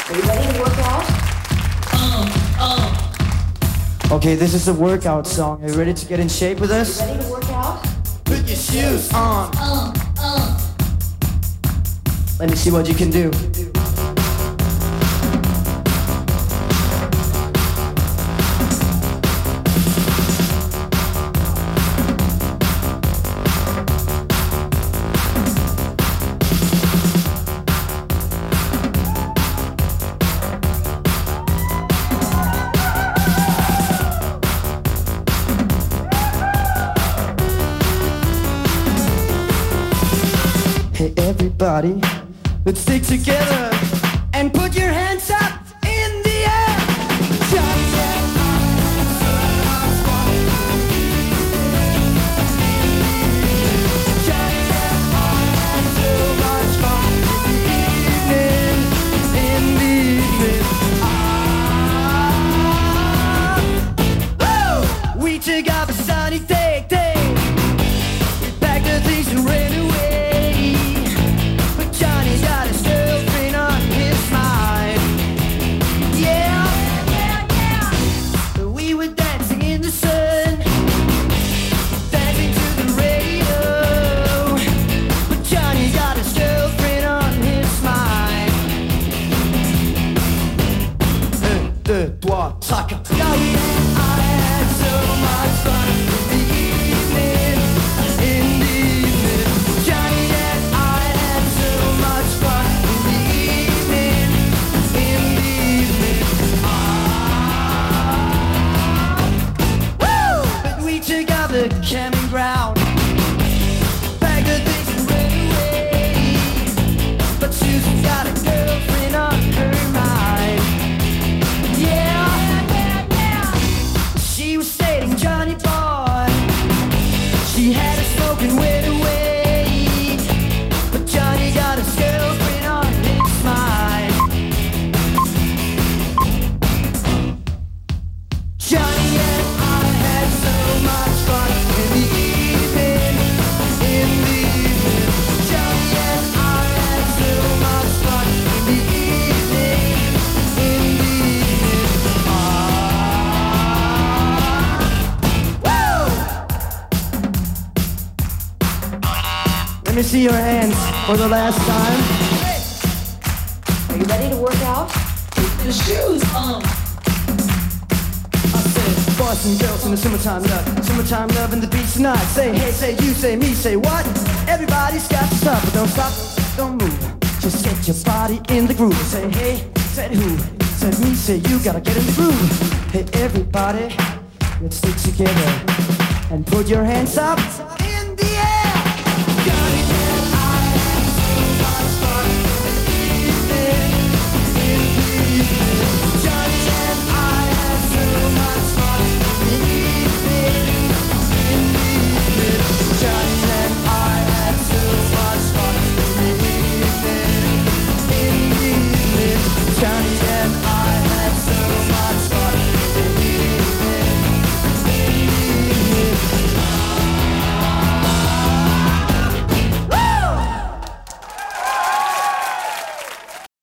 Are you ready to work out? Okay, this is a workout song. Are you ready to get in shape with us? Ready to work out? Put your shoes on. Let me see what you can do. Hey everybody, let's stick together and put your hands up in the air. Johnny and I had so much fun. Johnny and I had so much fun in the evening. We took up a sunny day. We packed the things and ran away. Johnny's got his girlfriend on his mind. Yeah, yeah, yeah. We were dancing in the sun, dancing to the radio. But Johnny's got his girlfriend on his mind. Un, deux, trois, chacun. Johnny and I had so much fun in the evening, in the evening. Johnny and I had so much fun in the evening, in the evening. Woo! But we took out the camping ground, packed the things and ran away. But Susan got a girlfriend on her mind. Yeah, yeah, yeah. She was dating Johnny Boy. She had her smoking way away. But Johnny got his girlfriend on his mind. Johnny and I had so much fun in the evening, in the evening. Johnny and I had so much fun in the evening, in the evening. Woo! Let me see your hands for the last time. Are you ready to work out? Your shoes on. I said, boys and girls in the summertime love and the beach tonight. Say hey, say you, say me, say what? Everybody's got to stop, but don't stop, don't move. Just get your body in the groove. Say hey, said who? Said me, say you, gotta get in the groove. Hey everybody, let's stick together and put your hands up